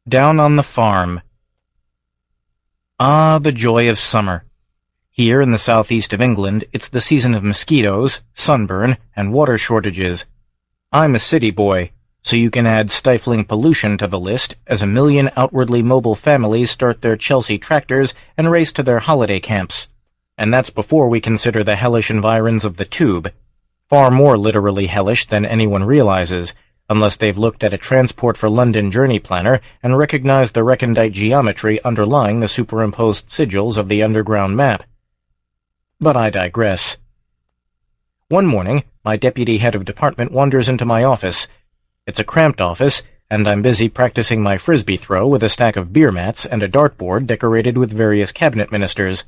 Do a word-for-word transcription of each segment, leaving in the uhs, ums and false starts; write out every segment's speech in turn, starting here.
Down on the farm. Ah, the joy of summer. Here in the southeast of England, it's the season of mosquitoes, sunburn, and water shortages. I'm a city boy, so you can add stifling pollution to the list as a million outwardly mobile families start their Chelsea tractors and race to their holiday camps. And that's before we consider the hellish environs of the tube. Far more literally hellish than anyone realizes, unless they've looked at a Transport for London journey planner and recognized the recondite geometry underlying the superimposed sigils of the underground map. But I digress. One morning, my deputy head of department wanders into my office. It's a cramped office, and I'm busy practicing my frisbee throw with a stack of beer mats and a dartboard decorated with various cabinet ministers.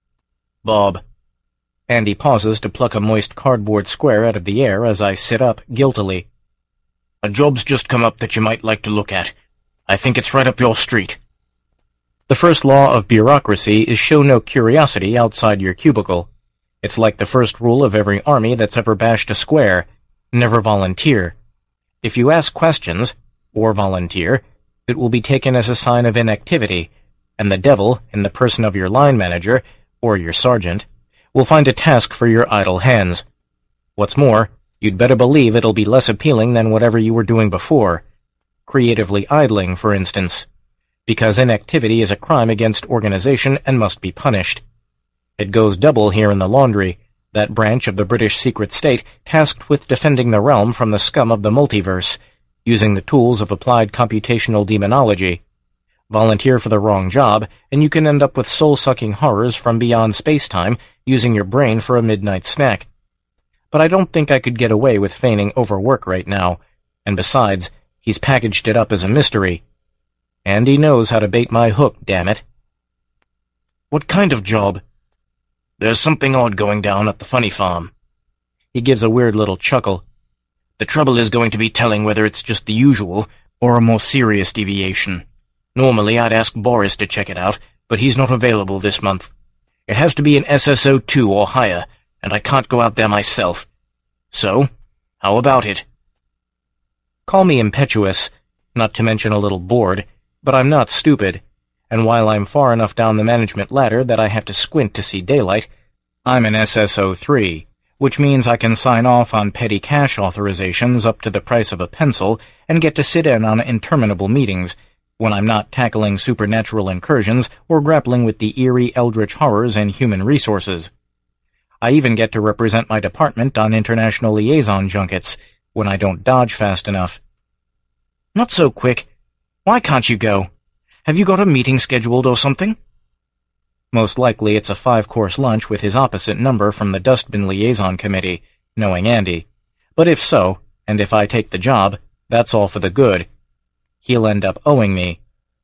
"Bob." Andy pauses to pluck a moist cardboard square out of the air as I sit up guiltily. "A job's just come up that you might like to look at. I think it's right up your street." The first law of bureaucracy is show no curiosity outside your cubicle. It's like the first rule of every army that's ever bashed a square: never volunteer. If you ask questions, or volunteer, it will be taken as a sign of inactivity, and the devil, in the person of your line manager, or your sergeant, will find a task for your idle hands. What's more, you'd better believe it'll be less appealing than whatever you were doing before. Creatively idling, for instance. Because inactivity is a crime against organization and must be punished. It goes double here in the laundry, that branch of the British secret state tasked with defending the realm from the scum of the multiverse, using the tools of applied computational demonology. Volunteer for the wrong job, and you can end up with soul-sucking horrors from beyond space-time using your brain for a midnight snack. But I don't think I could get away with feigning overwork right now, and besides, he's packaged it up as a mystery. And he knows how to bait my hook, damn it. "What kind of job?" "There's something odd going down at the funny farm." He gives a weird little chuckle. "The trouble is going to be telling whether it's just the usual, or a more serious deviation. Normally I'd ask Boris to check it out, but he's not available this month. It has to be an S S O two or higher, and I can't go out there myself. So, how about it?" Call me impetuous, not to mention a little bored, but I'm not stupid, and while I'm far enough down the management ladder that I have to squint to see daylight, I'm an S S O three, which means I can sign off on petty cash authorizations up to the price of a pencil and get to sit in on interminable meetings when I'm not tackling supernatural incursions or grappling with the eerie eldritch horrors in human resources. I even get to represent my department on international liaison junkets when I don't dodge fast enough. "Not so quick. Why can't you go? Have you got a meeting scheduled or something?" Most likely it's a five-course lunch with his opposite number from the Dustbin Liaison Committee, knowing Andy. But if so, and if I take the job, that's all for the good. He'll end up owing me.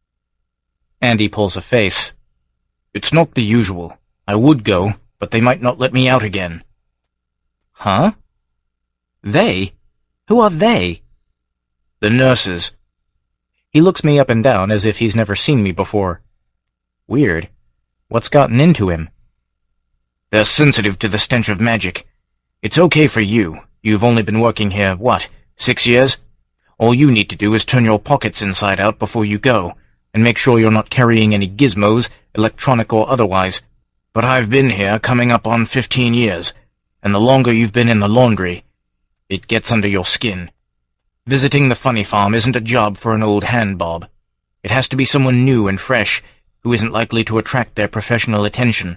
Andy pulls a face. "It's not the usual. I would go, but they might not let me out again." "Huh? They? Who are they?" "The nurses." He looks me up and down as if he's never seen me before. Weird. What's gotten into him? "They're sensitive to the stench of magic. It's okay for you. You've only been working here, what, six years? All you need to do is turn your pockets inside out before you go, and make sure you're not carrying any gizmos, electronic or otherwise. But I've been here coming up on fifteen years, and the longer you've been in the laundry, it gets under your skin. Visiting the funny farm isn't a job for an old hand, Bob. It has to be someone new and fresh, who isn't likely to attract their professional attention."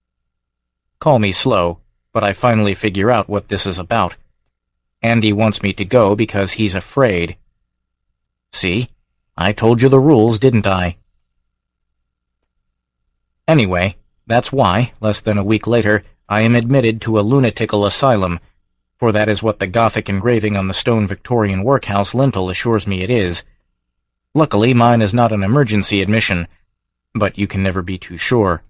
Call me slow, but I finally figure out what this is about. Andy wants me to go because he's afraid. See? I told you the rules, didn't I? Anyway, that's why, less than a week later, I am admitted to a lunatical asylum, for that is what the Gothic engraving on the stone Victorian workhouse lintel assures me it is. Luckily, mine is not an emergency admission, but you can never be too sure.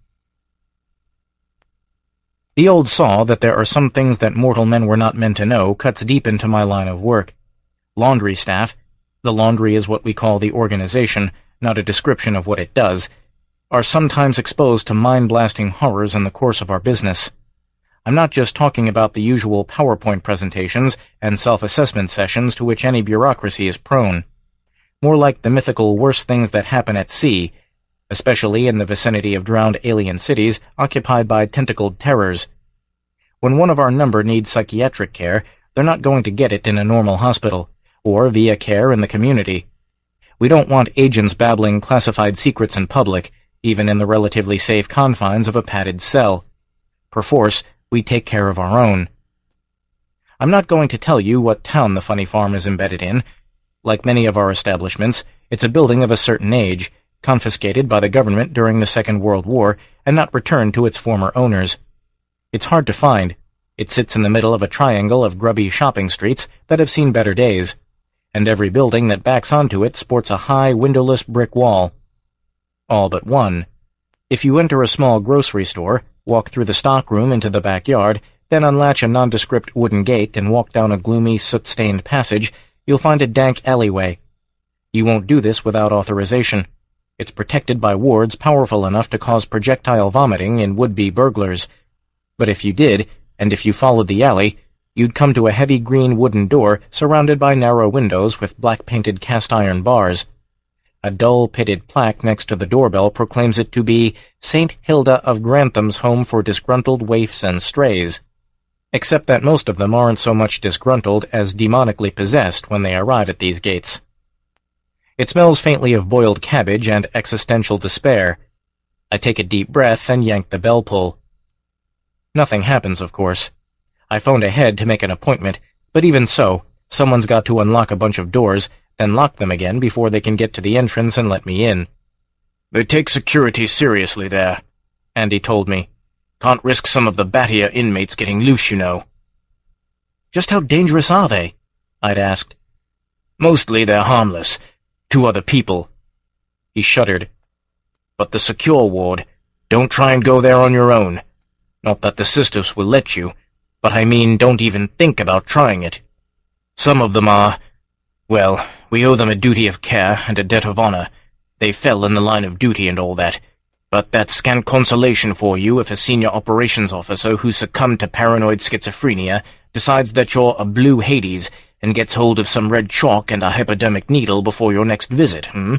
The old saw that there are some things that mortal men were not meant to know cuts deep into my line of work. Laundry staff, the laundry is what we call the organization, not a description of what it does, are sometimes exposed to mind-blasting horrors in the course of our business. I'm not just talking about the usual PowerPoint presentations and self-assessment sessions to which any bureaucracy is prone. more like the mythical worst things that happen at sea, especially in the vicinity of drowned alien cities occupied by tentacled terrors. When one of our number needs psychiatric care, they're not going to get it in a normal hospital, or via care in the community. We don't want agents babbling classified secrets in public, even in the relatively safe confines of a padded cell. Perforce, we take care of our own. I'm not going to tell you what town the Funny Farm is embedded in. Like many of our establishments, it's a building of a certain age, confiscated by the government during the Second World War and not returned to its former owners. It's hard to find. It sits in the middle of a triangle of grubby shopping streets that have seen better days, and every building that backs onto it sports a high, windowless brick wall. All but one. If you enter a small grocery store, walk through the stockroom into the backyard, then unlatch a nondescript wooden gate and walk down a gloomy, soot-stained passage, you'll find a dank alleyway. You won't do this without authorization. It's protected by wards powerful enough to cause projectile vomiting in would-be burglars. But if you did, and if you followed the alley, you'd come to a heavy green wooden door surrounded by narrow windows with black-painted cast-iron bars. A dull, pitted plaque next to the doorbell proclaims it to be Saint Hilda of Grantham's Home for Disgruntled Waifs and Strays. Except that most of them aren't so much disgruntled as demonically possessed when they arrive at these gates. It smells faintly of boiled cabbage and existential despair. I take a deep breath and yank the bell pull. Nothing happens, of course. I phoned ahead to make an appointment, but even so, someone's got to unlock a bunch of doors, then lock them again before they can get to the entrance and let me in. "They take security seriously there," Andy told me. "Can't risk some of the battier inmates getting loose, you know." "Just how dangerous are they?" I'd asked. "Mostly they're harmless. To other people." He shuddered. "But the secure ward, don't try and go there on your own. Not that the sisters will let you, but I mean don't even think about trying it. Some of them are... well, we owe them a duty of care and a debt of honor. They fell in the line of duty and all that. But that's scant consolation for you if a senior operations officer who succumbed to paranoid schizophrenia decides that you're a blue Hades and gets hold of some red chalk and a hypodermic needle before your next visit, hmm?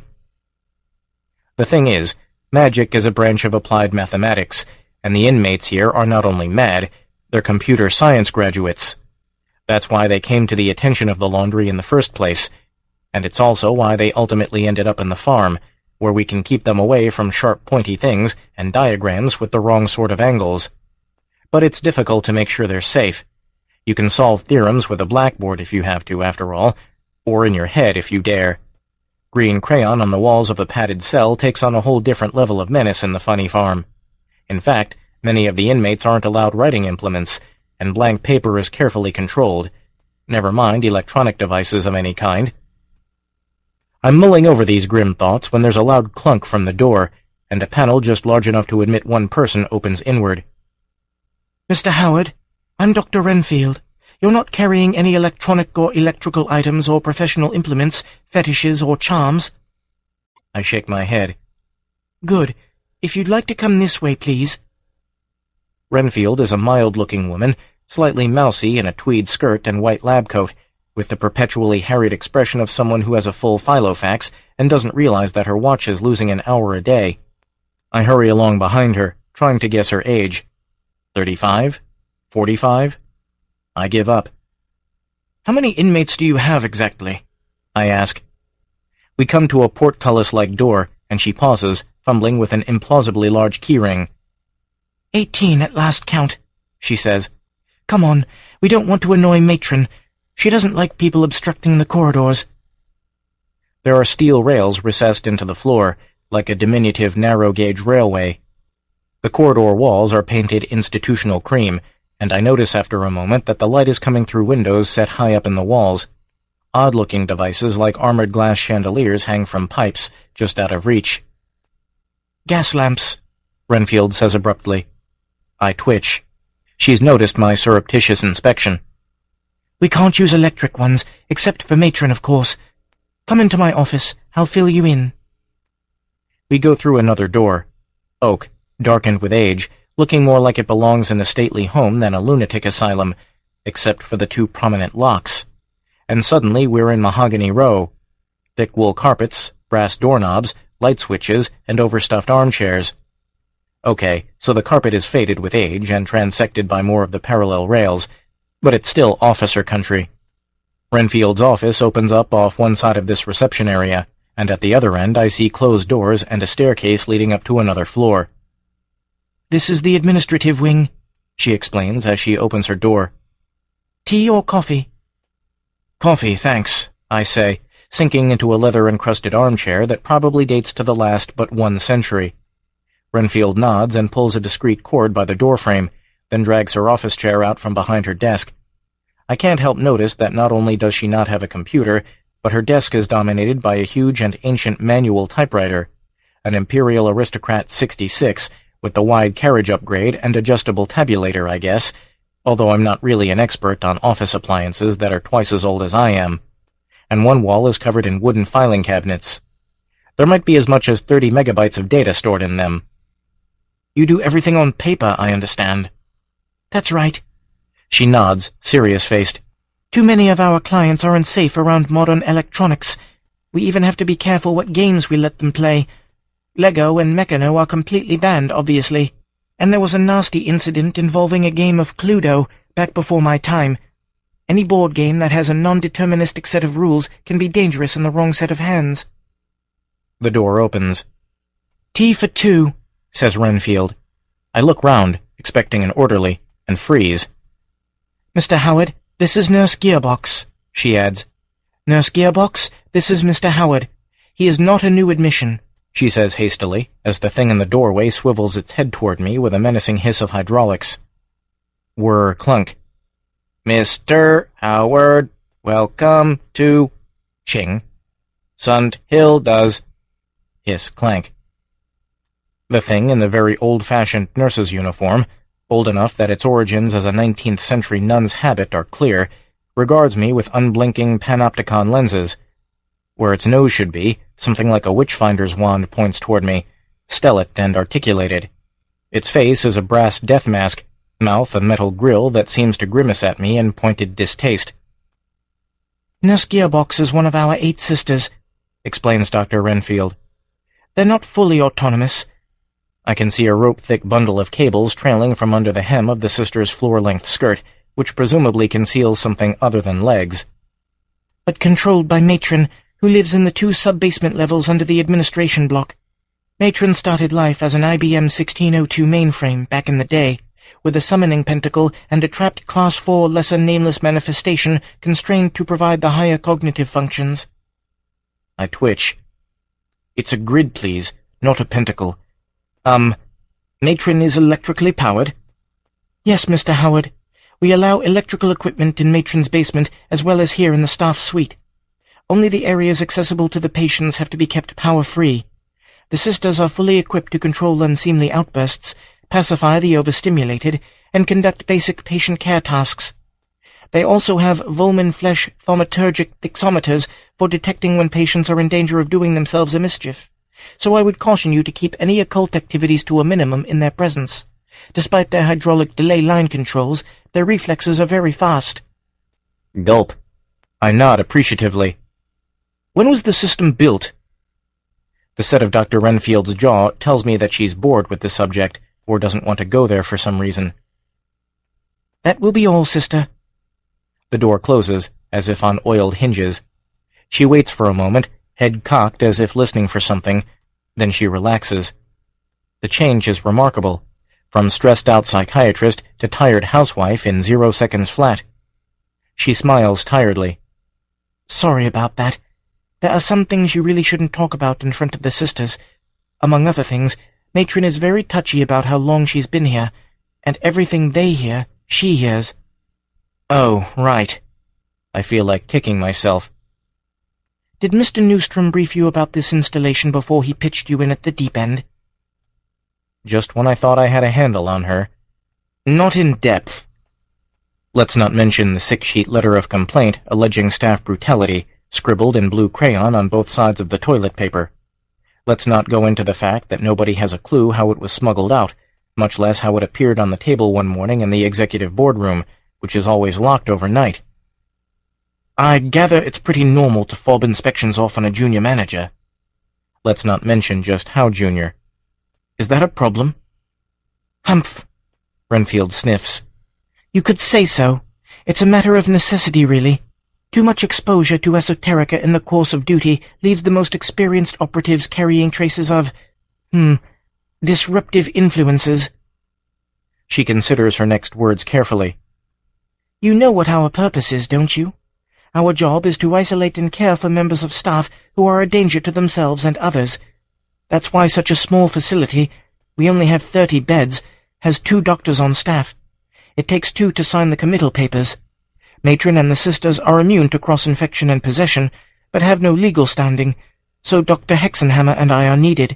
The thing is, magic is a branch of applied mathematics, and the inmates here are not only mad, they're computer science graduates. That's why they came to the attention of the laundry in the first place, and it's also why they ultimately ended up in the farm, where we can keep them away from sharp pointy things and diagrams with the wrong sort of angles. But it's difficult to make sure they're safe. You can solve theorems with a blackboard if you have to, after all, or in your head if you dare. Green crayon on the walls of a padded cell takes on a whole different level of menace in the Funny Farm. In fact, many of the inmates aren't allowed writing implements, and blank paper is carefully controlled. Never mind electronic devices of any kind. I'm mulling over these grim thoughts when there's a loud clunk from the door, and a panel just large enough to admit one person opens inward. "Mister Howard, I'm Doctor Renfield. You're not carrying any electronic or electrical items or professional implements, fetishes or charms?" I shake my head. "Good. If you'd like to come this way, please." Renfield is a mild-looking woman, slightly mousy in a tweed skirt and white lab coat, with the perpetually harried expression of someone who has a full Filofax and doesn't realize that her watch is losing an hour a day. I hurry along behind her, trying to guess her age. Thirty-five? Forty-five? I give up. "How many inmates do you have exactly?" I ask. We come to a portcullis-like door, and she pauses, fumbling with an implausibly large keyring. Eighteen at last count," she says. "Come on, we don't want to annoy Matron. She doesn't like people obstructing the corridors." There are steel rails recessed into the floor, like a diminutive narrow-gauge railway. The corridor walls are painted institutional cream, and I notice after a moment that the light is coming through windows set high up in the walls. Odd-looking devices like armored glass chandeliers hang from pipes, just out of reach. "Gas lamps," Renfield says abruptly. I twitch. She's noticed my surreptitious inspection. "We can't use electric ones, except for Matron, of course. Come into my office. I'll fill you in." We go through another door. Oak, darkened with age, looking more like it belongs in a stately home than a lunatic asylum, except for the two prominent locks. And suddenly we're in Mahogany Row. Thick wool carpets, brass doorknobs, light switches, and overstuffed armchairs. Okay, so the carpet is faded with age and transected by more of the parallel rails, but it's still officer country. Renfield's office opens up off one side of this reception area, and at the other end I see closed doors and a staircase leading up to another floor. "This is the administrative wing," she explains as she opens her door. "Tea or coffee?" "Coffee, thanks," I say, sinking into a leather-encrusted armchair that probably dates to the last but one century. Renfield nods and pulls a discreet cord by the doorframe, then drags her office chair out from behind her desk. I can't help notice that not only does she not have a computer, but her desk is dominated by a huge and ancient manual typewriter, an Imperial Aristocrat sixty-six, with the wide carriage upgrade and adjustable tabulator, I guess, although I'm not really an expert on office appliances that are twice as old as I am. And one wall is covered in wooden filing cabinets. There might be as much as thirty megabytes of data stored in them. "You do everything on paper, I understand." "That's right." She nods, serious-faced. "Too many of our clients aren't safe around modern electronics. We even have to be careful what games we let them play. Lego and Meccano are completely banned, obviously. And there was a nasty incident involving a game of Cluedo back before my time. Any board game that has a non-deterministic set of rules can be dangerous in the wrong set of hands." The door opens. "Tea for two," says Renfield. I look round, expecting an orderly, and freeze. "Mister Howard, this is Nurse Gearbox," she adds. "Nurse Gearbox, this is Mister Howard. He is not a new admission," she says hastily, as the thing in the doorway swivels its head toward me with a menacing hiss of hydraulics. Whir clunk. "Mister Howard, welcome to..." Ching. "Sunt Hill does..." Hiss clank. The thing in the very old-fashioned nurse's uniform, old enough that its origins as a nineteenth century nun's habit are clear, regards me with unblinking panopticon lenses. Where its nose should be, something like a witchfinder's wand points toward me, stellate and articulated. Its face is a brass death mask, mouth a metal grill that seems to grimace at me in pointed distaste. "Nurse Gearbox is one of our eight sisters," explains Doctor Renfield. "They're not fully autonomous." I can see a rope-thick bundle of cables trailing from under the hem of the sister's floor-length skirt, which presumably conceals something other than legs. "But controlled by Matron, who lives in the two sub-basement levels under the administration block. Matron started life as an I B M sixteen oh two mainframe back in the day, with a summoning pentacle and a trapped Class four lesser nameless manifestation constrained to provide the higher cognitive functions." I twitch. "It's a grid, please, not a pentacle. Um, Matron is electrically powered?" "Yes, Mister Howard. We allow electrical equipment in Matron's basement as well as here in the staff suite. Only the areas accessible to the patients have to be kept power-free. The sisters are fully equipped to control unseemly outbursts, pacify the overstimulated, and conduct basic patient care tasks. They also have Volman flesh thaumaturgic thixometers for detecting when patients are in danger of doing themselves a mischief. So I would caution you to keep any occult activities to a minimum in their presence. Despite their hydraulic delay line controls, their reflexes are very fast." Gulp. I nod appreciatively. "When was the system built?" The set of Doctor Renfield's jaw tells me that she's bored with the subject, or doesn't want to go there for some reason. "That will be all, sister." The door closes, as if on oiled hinges. She waits for a moment, head cocked as if listening for something, then she relaxes. The change is remarkable, from stressed-out psychiatrist to tired housewife in zero seconds flat. She smiles tiredly. "Sorry about that. There are some things you really shouldn't talk about in front of the sisters. Among other things, Matron is very touchy about how long she's been here, and everything they hear, she hears." "Oh, right." I feel like kicking myself. "Did Mister Newstrom brief you about this installation before he pitched you in at the deep end?" Just when I thought I had a handle on her. "Not in depth." Let's not mention the six-sheet letter of complaint alleging staff brutality, scribbled in blue crayon on both sides of the toilet paper. Let's not go into the fact that nobody has a clue how it was smuggled out, much less how it appeared on the table one morning in the executive boardroom, which is always locked overnight. I gather it's pretty normal to fob inspections off on a junior manager. Let's not mention just how junior. Is that a problem? Humph. Renfield sniffs. You could say so. It's a matter of necessity, really. Too much exposure to esoterica in the course of duty leaves the most experienced operatives carrying traces of, hmm, disruptive influences. She considers her next words carefully. You know what our purpose is, don't you? Our job is to isolate and care for members of staff who are a danger to themselves and others. That's why such a small facility, we only have thirty beds, has two doctors on staff. It takes two to sign the committal papers. Matron and the sisters are immune to cross-infection and possession, but have no legal standing, so Doctor Hexenhammer and I are needed.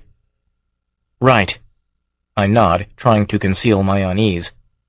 Right. I nod, trying to conceal my unease.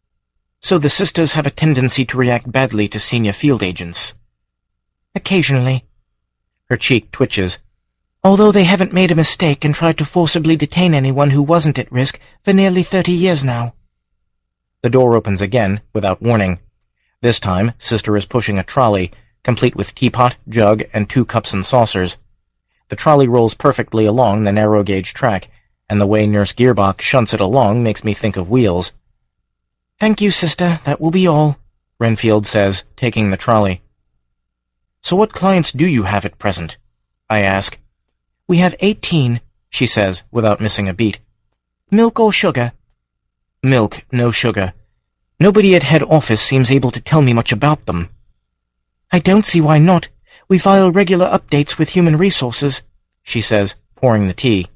So the sisters have a tendency to react badly to senior field agents. Occasionally. Her cheek twitches. Although they haven't made a mistake and tried to forcibly detain anyone who wasn't at risk for nearly thirty years now. The door opens again, without warning. This time, Sister is pushing a trolley, complete with teapot, jug, and two cups and saucers. The trolley rolls perfectly along the narrow-gauge track, and the way Nurse Gearbach shunts it along makes me think of wheels. "Thank you, Sister. That will be all," Renfield says, taking the trolley. "So what clients do you have at present?" I ask. "We have eighteen," she says, without missing a beat. "Milk or sugar?" "Milk, no sugar. Nobody at head office seems able to tell me much about them." "I don't see why not. We file regular updates with human resources," she says, pouring the tea.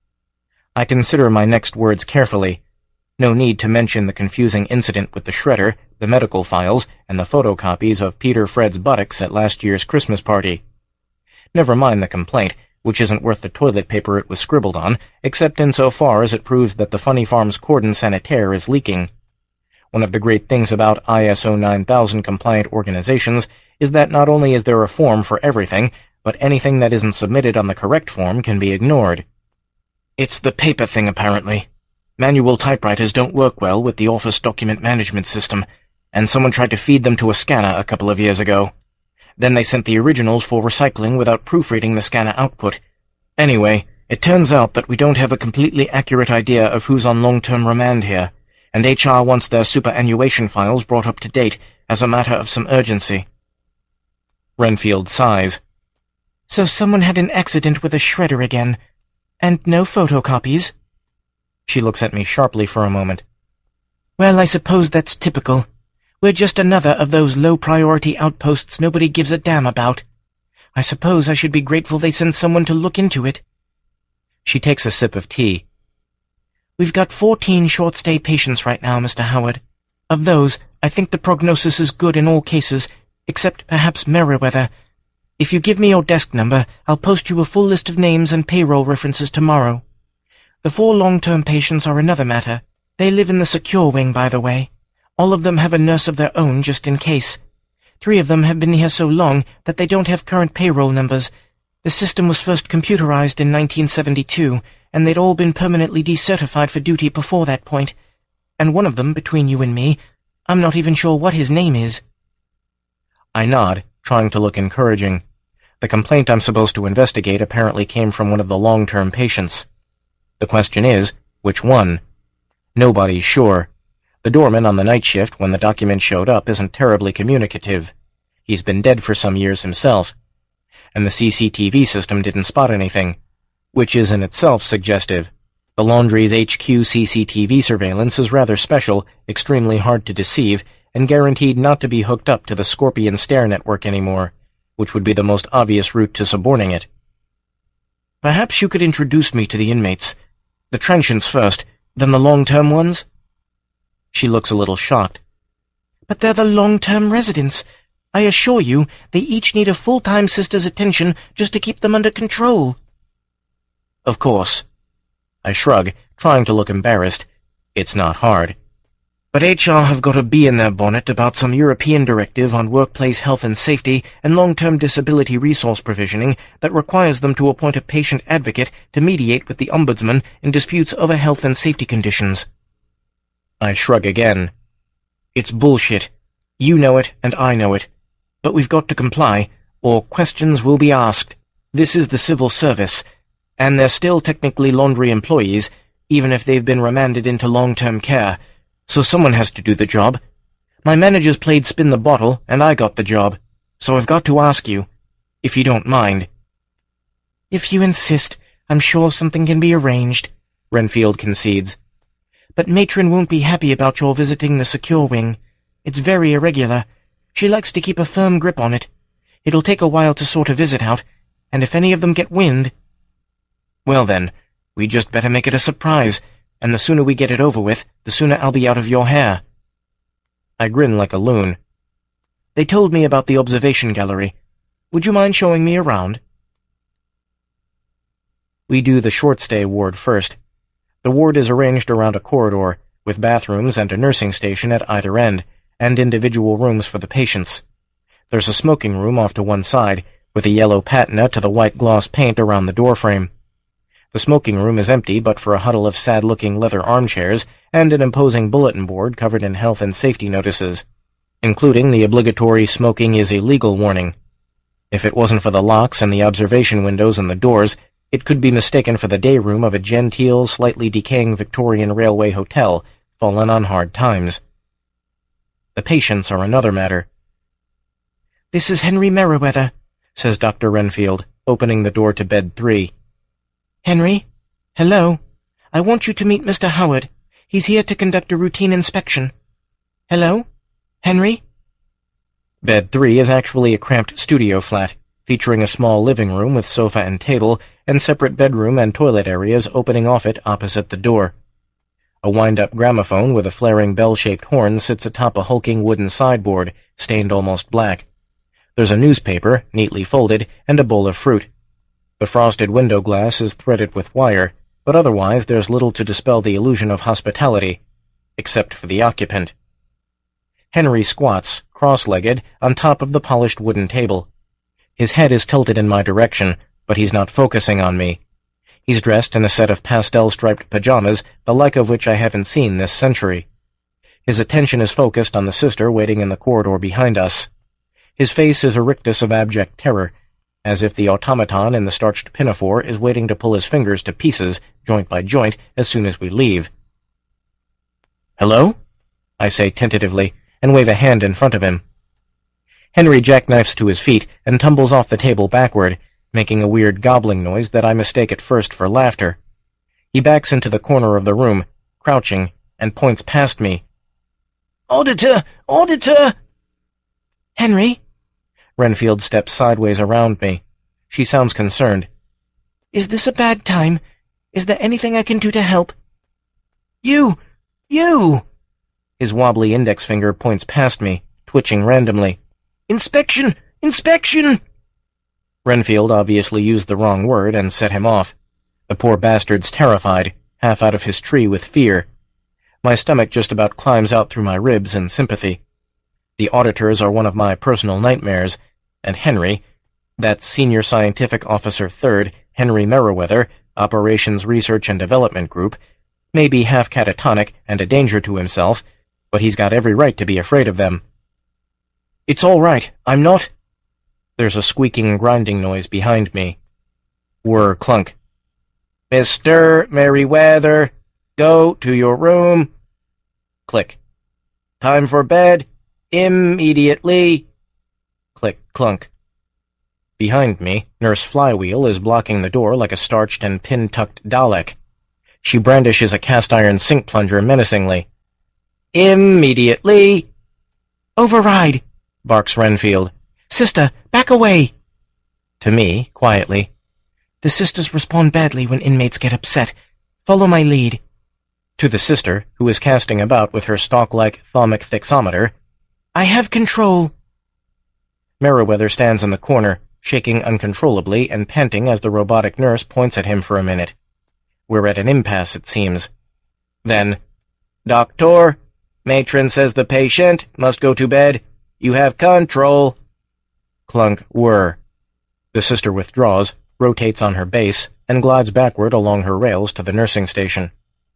I consider my next words carefully. No need to mention the confusing incident with the shredder, the medical files, and the photocopies of Peter Fred's buttocks at last year's Christmas party. Never mind the complaint, which isn't worth the toilet paper it was scribbled on, except insofar as it proves that the Funny Farms cordon sanitaire is leaking. One of the great things about I S O nine thousand compliant organizations is that not only is there a form for everything, but anything that isn't submitted on the correct form can be ignored. It's the paper thing, apparently. Manual typewriters don't work well with the Office Document Management System, and someone tried to feed them to a scanner a couple of years ago. Then they sent the originals for recycling without proofreading the scanner output. Anyway, it turns out that we don't have a completely accurate idea of who's on long-term remand here, and H R wants their superannuation files brought up to date as a matter of some urgency. Renfield sighs. So someone had an accident with a shredder again, and no photocopies? She looks at me sharply for a moment. Well, I suppose that's typical. We're just another of those low-priority outposts nobody gives a damn about. I suppose I should be grateful they sent someone to look into it. She takes a sip of tea. We've got fourteen short-stay patients right now, Mister Howard. Of those, I think the prognosis is good in all cases, except perhaps Merriweather. If you give me your desk number, I'll post you a full list of names and payroll references tomorrow. The four long-term patients are another matter. They live in the secure wing, by the way. All of them have a nurse of their own, just in case. Three of them have been here so long that they don't have current payroll numbers. The system was first computerized in nineteen seventy-two, and they'd all been permanently decertified for duty before that point. And one of them, between you and me, I'm not even sure what his name is. I nod, trying to look encouraging. The complaint I'm supposed to investigate apparently came from one of the long-term patients. The question is, which one? Nobody's sure. The doorman on the night shift when the document showed up isn't terribly communicative. He's been dead for some years himself. And the C C T V system didn't spot anything, which is in itself suggestive. The laundry's H Q C C T V surveillance is rather special, extremely hard to deceive, and guaranteed not to be hooked up to the Scorpion Stair network anymore, which would be the most obvious route to suborning it. Perhaps you could introduce me to the inmates. The transients first, then the long-term ones? She looks a little shocked. But they're the long-term residents. I assure you, they each need a full-time sister's attention just to keep them under control. Of course. I shrug, trying to look embarrassed. It's not hard. But H R have got a bee in their bonnet about some European directive on workplace health and safety and long-term disability resource provisioning that requires them to appoint a patient advocate to mediate with the ombudsman in disputes over health and safety conditions. I shrug again. It's bullshit. You know it, and I know it. But we've got to comply, or questions will be asked. This is the civil service, and they're still technically laundry employees, even if they've been remanded into long-term care, so someone has to do the job. My managers played spin the bottle, and I got the job, so I've got to ask you, if you don't mind." "If you insist, I'm sure something can be arranged," Renfield concedes. "But Matron won't be happy about your visiting the secure wing. It's very irregular. She likes to keep a firm grip on it. It'll take a while to sort a visit out, and if any of them get wind—" "Well then, we just better make it a surprise, and the sooner we get it over with, the sooner I'll be out of your hair." I grin like a loon. "They told me about the observation gallery. Would you mind showing me around?" We do the short-stay ward first. The ward is arranged around a corridor, with bathrooms and a nursing station at either end, and individual rooms for the patients. There's a smoking room off to one side, with a yellow patina to the white gloss paint around the doorframe. The smoking room is empty but for a huddle of sad-looking leather armchairs and an imposing bulletin board covered in health and safety notices, including the obligatory smoking is illegal warning. If it wasn't for the locks and the observation windows and the doors, it could be mistaken for the day room of a genteel, slightly decaying Victorian railway hotel, fallen on hard times. The patients are another matter. "This is Henry Merriweather," says Doctor Renfield, opening the door to bed three. "Henry? Hello. I want you to meet Mister Howard. He's here to conduct a routine inspection. Hello? Henry?" Bed three is actually a cramped studio flat, featuring a small living room with sofa and table, and separate bedroom and toilet areas opening off it opposite the door. A wind-up gramophone with a flaring bell-shaped horn sits atop a hulking wooden sideboard, stained almost black. There's a newspaper, neatly folded, and a bowl of fruit. The frosted window glass is threaded with wire, but otherwise there's little to dispel the illusion of hospitality, except for the occupant. Henry squats, cross-legged, on top of the polished wooden table. His head is tilted in my direction, but he's not focusing on me. He's dressed in a set of pastel-striped pajamas, the like of which I haven't seen this century. His attention is focused on the sister waiting in the corridor behind us. His face is a rictus of abject terror, as if the automaton in the starched pinafore is waiting to pull his fingers to pieces, joint by joint, as soon as we leave. "Hello?" I say tentatively, and wave a hand in front of him. Henry jackknifes to his feet and tumbles off the table backward, making a weird gobbling noise that I mistake at first for laughter. He backs into the corner of the room, crouching, and points past me. "Auditor! Auditor!" "Henry?" Renfield steps sideways around me. She sounds concerned. "Is this a bad time? Is there anything I can do to help?" "You! You!" His wobbly index finger points past me, twitching randomly. "Inspection! Inspection!" Renfield obviously used the wrong word and set him off. The poor bastard's terrified, half out of his tree with fear. My stomach just about climbs out through my ribs in sympathy. The auditors are one of my personal nightmares, and Henry, that's Senior Scientific Officer Third, Henry Merriweather, Operations Research and Development Group, may be half catatonic and a danger to himself, but he's got every right to be afraid of them. "It's all right, I'm not—" There's a squeaking, grinding noise behind me. Whir clunk. "Mister Merriweather, go to your room." Click. "Time for bed. Immediately." Click, clunk. Behind me, Nurse Flywheel is blocking the door like a starched and pin-tucked Dalek. She brandishes a cast-iron sink plunger menacingly. "Immediately." "Override," barks Renfield. "Sister, back away." To me, quietly. "The sisters respond badly when inmates get upset. Follow my lead." To the sister, who is casting about with her stalk-like thalamic thixometer, "I have control." Merriweather stands in the corner, shaking uncontrollably and panting as the robotic nurse points at him for a minute. We're at an impasse, it seems. Then, "Doctor, matron says the patient must go to bed. You have control." Clunk, whir. The sister withdraws, rotates on her base, and glides backward along her rails to the nursing station.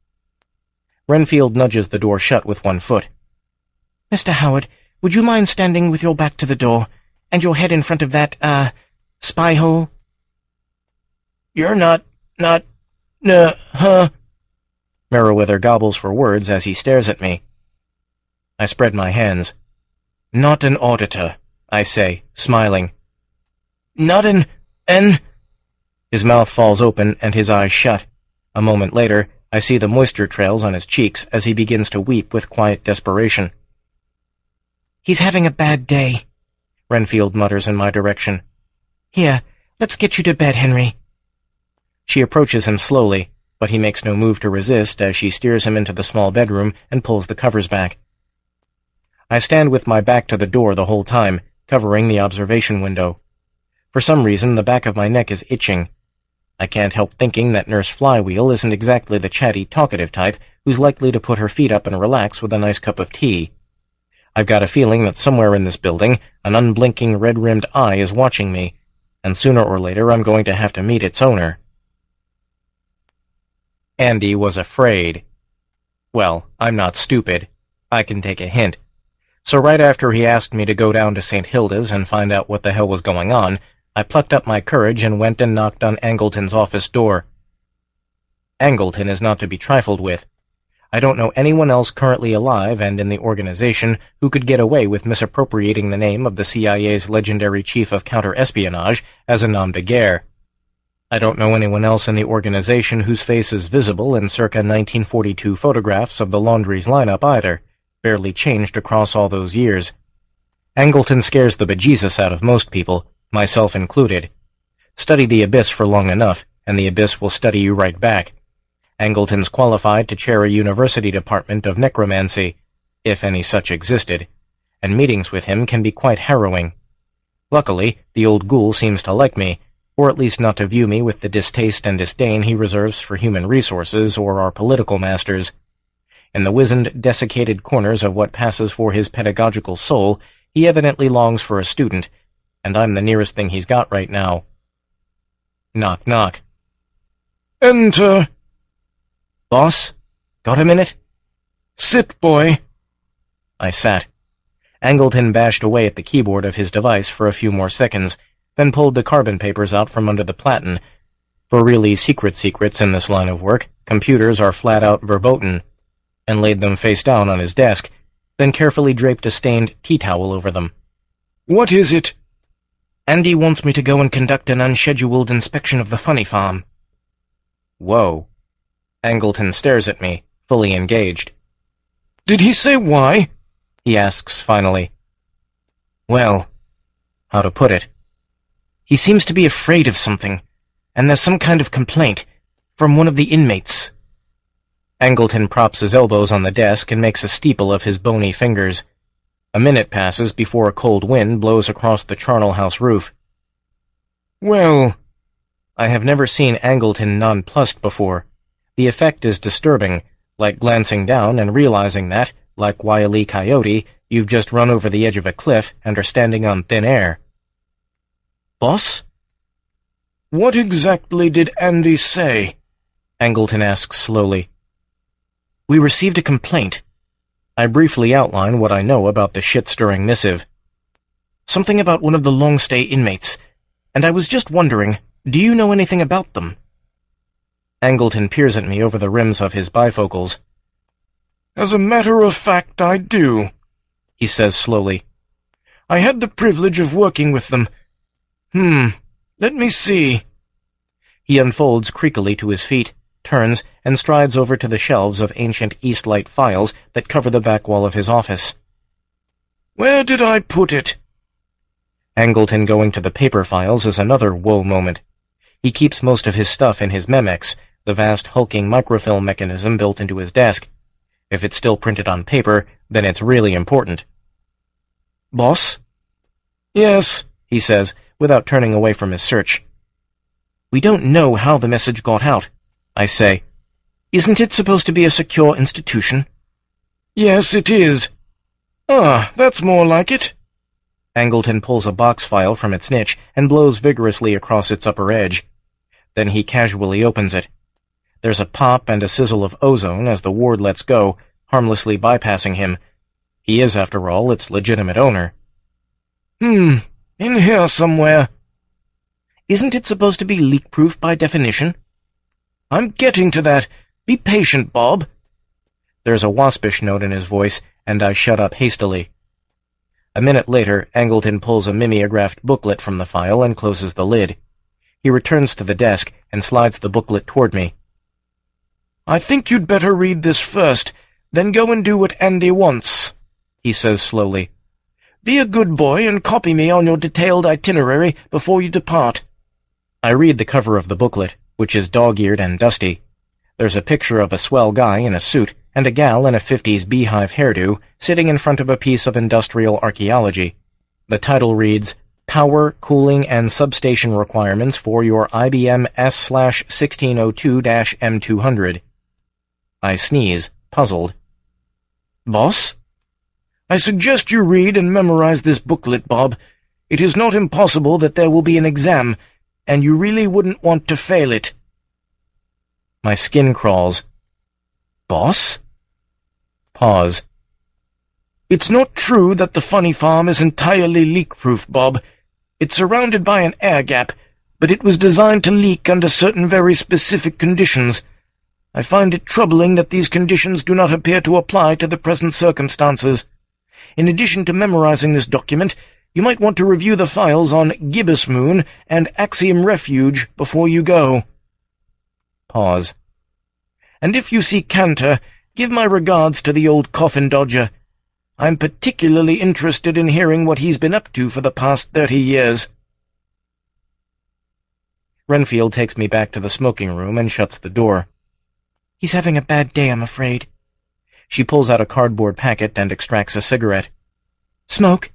Renfield nudges the door shut with one foot. "Mister Howard, would you mind standing with your back to the door? and your head in front of that, uh, spy hole. You're not, not, uh, huh? Merriweather gobbles for words as he stares at me. I spread my hands. Not an auditor, I say, smiling. Not an, an... His mouth falls open and his eyes shut. A moment later, I see the moisture trails on his cheeks as he begins to weep with quiet desperation. He's having a bad day, Renfield mutters in my direction. Here, let's get you to bed, Henry. She approaches him slowly, but he makes no move to resist as she steers him into the small bedroom and pulls the covers back. I stand with my back to the door the whole time, covering the observation window. For some reason, the back of my neck is itching. I can't help thinking that Nurse Flywheel isn't exactly the chatty, talkative type who's likely to put her feet up and relax with a nice cup of tea. I've got a feeling that somewhere in this building, an unblinking red-rimmed eye is watching me, and sooner or later I'm going to have to meet its owner. Andy was afraid. Well, I'm not stupid. I can take a hint. So right after he asked me to go down to Saint Hilda's and find out what the hell was going on, I plucked up my courage and went and knocked on Angleton's office door. Angleton is not to be trifled with. I don't know anyone else currently alive and in the organization who could get away with misappropriating the name of the C I A's legendary chief of counter-espionage as a nom de guerre. I don't know anyone else in the organization whose face is visible in circa nineteen forty-two photographs of the Laundries lineup either, barely changed across all those years. Angleton scares the bejesus out of most people, myself included. Study the Abyss for long enough, and the Abyss will study you right back. Angleton's qualified to chair a university department of necromancy, if any such existed, and meetings with him can be quite harrowing. Luckily, the old ghoul seems to like me, or at least not to view me with the distaste and disdain he reserves for human resources or our political masters. In the wizened, desiccated corners of what passes for his pedagogical soul, he evidently longs for a student, and I'm the nearest thing he's got right now. Knock, knock. Enter. Boss? Got a minute? Sit, boy. I sat. Angleton bashed away at the keyboard of his device for a few more seconds, then pulled the carbon papers out from under the platen. For really secret secrets in this line of work, computers are flat-out verboten, and laid them face down on his desk, then carefully draped a stained tea towel over them. What is it? Andy wants me to go and conduct an unscheduled inspection of the funny farm. Whoa. Angleton stares at me, fully engaged. Did he say why? He asks finally. Well, how to put it? He seems to be afraid of something, and there's some kind of complaint from one of the inmates. Angleton props his elbows on the desk and makes a steeple of his bony fingers. A minute passes before a cold wind blows across the charnel house roof. Well, I have never seen Angleton nonplussed before. The effect is disturbing, like glancing down and realizing that, like Wile E. Coyote, you've just run over the edge of a cliff and are standing on thin air. Boss? What exactly did Andy say? Angleton asks slowly. We received a complaint. I briefly outline what I know about the shit-stirring missive. Something about one of the long-stay inmates, and I was just wondering, do you know anything about them? Angleton peers at me over the rims of his bifocals. As a matter of fact, I do, he says slowly. I had the privilege of working with them. Hmm, let me see. He unfolds creakily to his feet, turns, and strides over to the shelves of ancient Eastlight files that cover the back wall of his office. Where did I put it? Angleton going to the paper files is another whoa moment. He keeps most of his stuff in his Memex, the vast hulking microfilm mechanism built into his desk. If it's still printed on paper, then it's really important. Boss? Yes, he says, without turning away from his search. We don't know how the message got out, I say. Isn't it supposed to be a secure institution? Yes, it is. Ah, that's more like it. Angleton pulls a box file from its niche and blows vigorously across its upper edge. Then he casually opens it. There's a pop and a sizzle of ozone as the ward lets go, harmlessly bypassing him. He is, after all, its legitimate owner. Hmm, In here somewhere. Isn't it supposed to be leak-proof by definition? I'm getting to that. Be patient, Bob. There's a waspish note in his voice, and I shut up hastily. A minute later, Angleton pulls a mimeographed booklet from the file and closes the lid. He returns to the desk and slides the booklet toward me. I think you'd better read this first, then go and do what Andy wants, he says slowly. Be a good boy and copy me on your detailed itinerary before you depart. I read the cover of the booklet, which is dog-eared and dusty. There's a picture of a swell guy in a suit and a gal in a fifties beehive hairdo sitting in front of a piece of industrial archaeology. The title reads, Power, Cooling, and Substation Requirements for your I B M S sixteen oh two M two hundred. I sneeze, puzzled. Boss? I suggest you read and memorize this booklet, Bob. It is not impossible that there will be an exam, and you really wouldn't want to fail it. My skin crawls. Boss? Pause. It's not true that the funny farm is entirely leak-proof, Bob. It's surrounded by an air gap, but it was designed to leak under certain very specific conditions. I find it troubling that these conditions do not appear to apply to the present circumstances. In addition to memorizing this document, you might want to review the files on Gibbous Moon and Axiom Refuge before you go. Pause. And if you see Cantor, give my regards to the old coffin dodger. I'm particularly interested in hearing what he's been up to for the past thirty years. Renfield takes me back to the smoking room and shuts the door. He's having a bad day, I'm afraid. She pulls out a cardboard packet and extracts a cigarette. Smoke?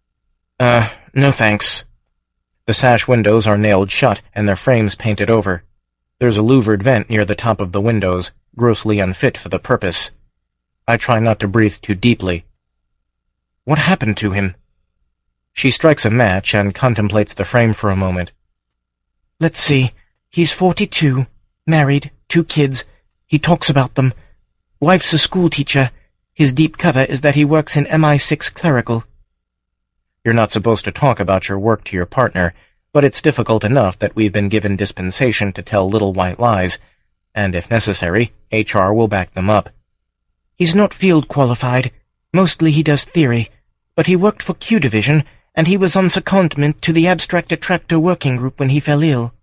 Uh, no thanks. The sash windows are nailed shut and their frames painted over. There's a louvered vent near the top of the windows, grossly unfit for the purpose. I try not to breathe too deeply. What happened to him? She strikes a match and contemplates the frame for a moment. Let's see. He's forty-two, married, two kids. He talks about them. Wife's a schoolteacher. His deep cover is that he works in M I six clerical. You're not supposed to talk about your work to your partner, but it's difficult enough that we've been given dispensation to tell little white lies, and if necessary, H R will back them up. He's not field qualified. Mostly he does theory, but he worked for Q Division, and he was on secondment to the Abstract Attractor Working Group when he fell ill.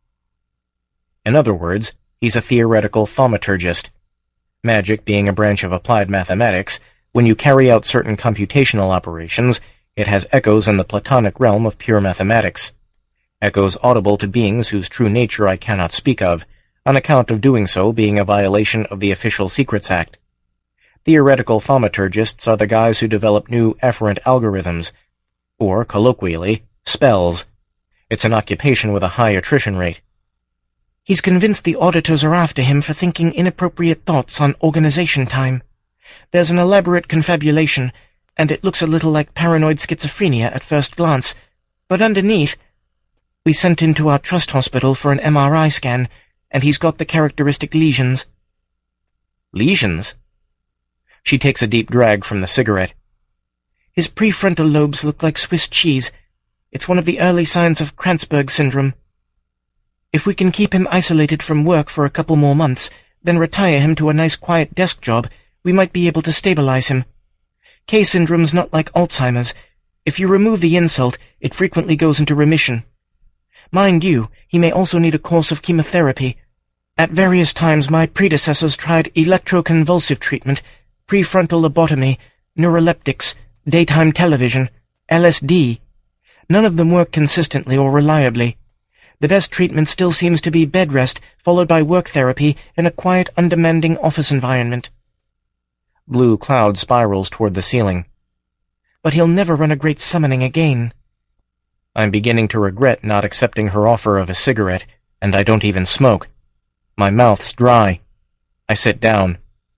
In other words, he's a theoretical thaumaturgist. Magic being a branch of applied mathematics, when you carry out certain computational operations, it has echoes in the Platonic realm of pure mathematics. Echoes audible to beings whose true nature I cannot speak of, on account of doing so being a violation of the Official Secrets Act. Theoretical thaumaturgists are the guys who develop new efferent algorithms, or, colloquially, spells. It's an occupation with a high attrition rate. He's convinced the auditors are after him for thinking inappropriate thoughts on organization time. There's an elaborate confabulation, and it looks a little like paranoid schizophrenia at first glance, but underneath, we sent him to our trust hospital for an M R I scan, and he's got the characteristic lesions. Lesions? She takes a deep drag from the cigarette. His prefrontal lobes look like Swiss cheese. It's one of the early signs of Kranzberg syndrome. If we can keep him isolated from work for a couple more months, then retire him to a nice quiet desk job, we might be able to stabilize him. K syndrome's not like Alzheimer's. If you remove the insult, it frequently goes into remission. Mind you, he may also need a course of chemotherapy. At various times my predecessors tried electroconvulsive treatment, prefrontal lobotomy, neuroleptics, daytime television, L S D. None of them work consistently or reliably. The best treatment still seems to be bed rest, followed by work therapy in a quiet, undemanding office environment. Blue cloud spirals toward the ceiling. But he'll never run a great summoning again. I'm beginning to regret not accepting her offer of a cigarette, and I don't even smoke. My mouth's dry. I sit down.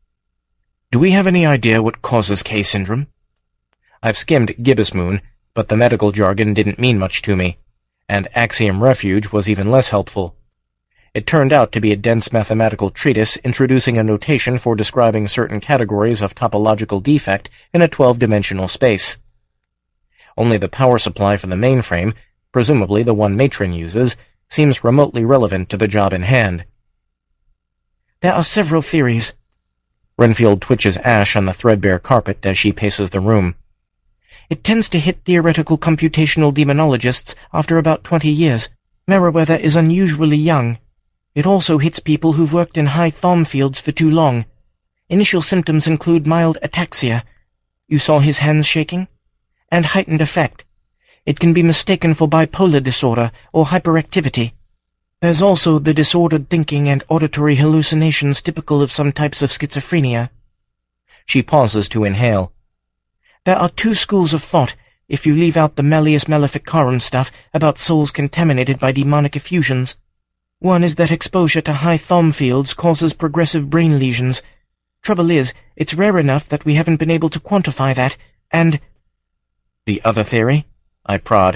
Do we have any idea what causes K syndrome? I've skimmed Gibbous Moon, but the medical jargon didn't mean much to me, and Axiom Refuge was even less helpful. It turned out to be a dense mathematical treatise introducing a notation for describing certain categories of topological defect in a twelve-dimensional space. Only the power supply for the mainframe, presumably the one Matron uses, seems remotely relevant to the job in hand. There are several theories. Renfield twitches ash on the threadbare carpet as she paces the room. It tends to hit theoretical computational demonologists after about twenty years. Meriwether is unusually young. It also hits people who've worked in high thom fields for too long. Initial symptoms include mild ataxia. You saw his hands shaking? And heightened affect. It can be mistaken for bipolar disorder or hyperactivity. There's also the disordered thinking and auditory hallucinations typical of some types of schizophrenia. She pauses to inhale. There are two schools of thought, if you leave out the Malleus Maleficarum stuff about souls contaminated by demonic effusions. One is that exposure to high thom fields causes progressive brain lesions. Trouble is, it's rare enough that we haven't been able to quantify that, and— The other theory? I prod.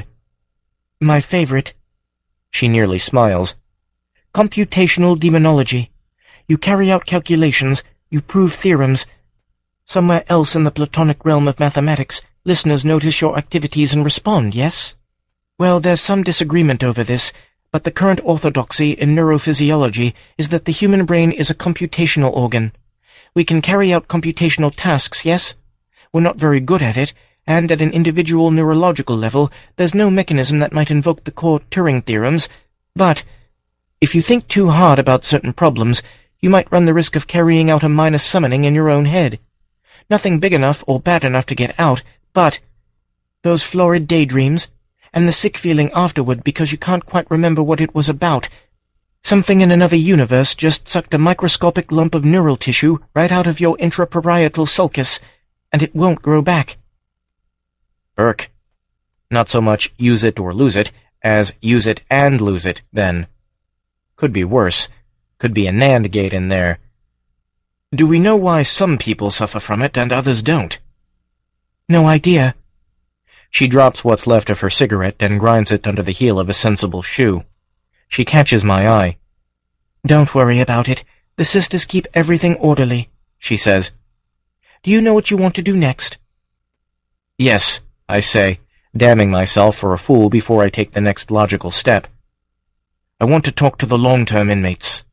My favorite. She nearly smiles. Computational demonology. You carry out calculations, you prove theorems. Somewhere else in the Platonic realm of mathematics, listeners notice your activities and respond, yes? Well, there's some disagreement over this, but the current orthodoxy in neurophysiology is that the human brain is a computational organ. We can carry out computational tasks, yes? We're not very good at it, and at an individual neurological level, there's no mechanism that might invoke the core Turing theorems, but if you think too hard about certain problems, you might run the risk of carrying out a minor summoning in your own head. Nothing big enough or bad enough to get out, but those florid daydreams, and the sick feeling afterward because you can't quite remember what it was about. Something in another universe just sucked a microscopic lump of neural tissue right out of your intraparietal sulcus, and it won't grow back. Burke. Not so much use it or lose it, as use it and lose it, then. Could be worse. Could be a NAND gate in there. Do we know why some people suffer from it and others don't? No idea. She drops what's left of her cigarette and grinds it under the heel of a sensible shoe. She catches my eye. Don't worry about it. The sisters keep everything orderly, she says. Do you know what you want to do next? Yes, I say, damning myself for a fool before I take the next logical step. I want to talk to the long-term inmates.